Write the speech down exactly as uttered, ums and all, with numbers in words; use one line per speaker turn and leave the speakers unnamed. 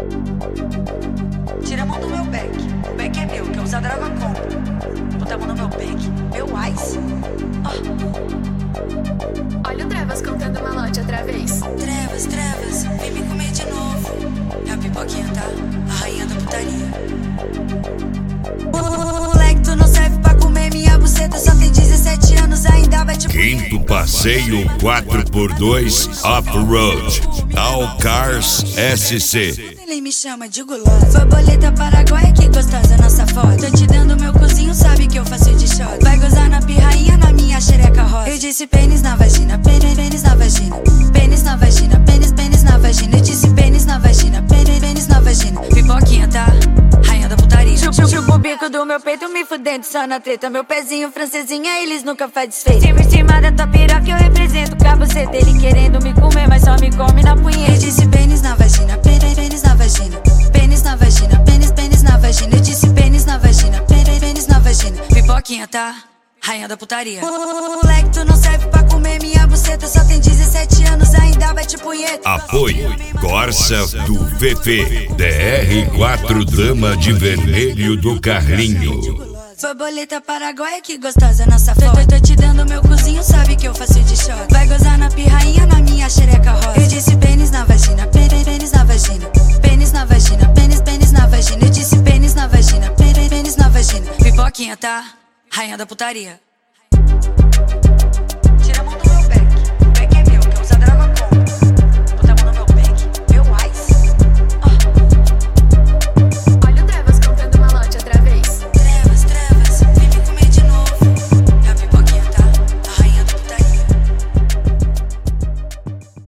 Tira a mão do meu back. O back é meu, quer usar droga compra. Bota a mão no meu back. Meu ice. Oh.
Olha o Trevas cantando malote outra vez.
Trevas, Trevas, vem me comer de novo. É a pipoquinha, tá? A rainha da putaria. Moleque, tu não serve pra comer minha buceta. Só tem dezessete anos, ainda vai te...
Quinto passeio quatro por dois Off-Road All Cars S C.
Ele me chama de gulosa. Borboleta paraguaia, que gostosa nossa foto. Tô te dando meu cozinho, sabe que eu faço de shot. Vai gozar na pirrainha, na minha xereca rosa. Eu disse pênis na vagina, pênis, pênis na vagina. Pênis na vagina, pênis, pênis na vagina. Eu disse pênis na vagina, pênis, pênis na vagina. Pipoquinha, tá? Rainha da putaria. Chupa, chupa o bico do meu peito, me fudendo só na treta. Meu pezinho francesinha, eles nunca faz desfeito. Cima em cima da tua piroca, eu represento com a buceta. Ele querendo me comer, mas só me come na punheta. Eu disse pênis na vagina, pênis, pênis na vagina. Pênis na vagina, pênis, pênis na vagina. Eu disse pênis na vagina, pênis, pênis na vagina. Pipoquinha, tá? Rainha da putaria. Moleque, tu não serve pra comer minha buceta. Só tem dezessete anos, ainda vai te punheta.
Apoio Corsa do V P D R quatro Dama de Vermelho do Carlinho.
Borboleta paraguaia, que gostosa nossa foto. Tô, tô te dando meu cozinho, sabe que eu faço de shot. Vai gozar na pirrainha, na minha xereca rosa. Eu disse pênis na vagina, pênis, pênis na vagina. Pênis na vagina, pênis, pênis na vagina. Eu disse pênis na vagina, pênis, pênis na vagina. Pipoquinha, tá? Rainha da putaria.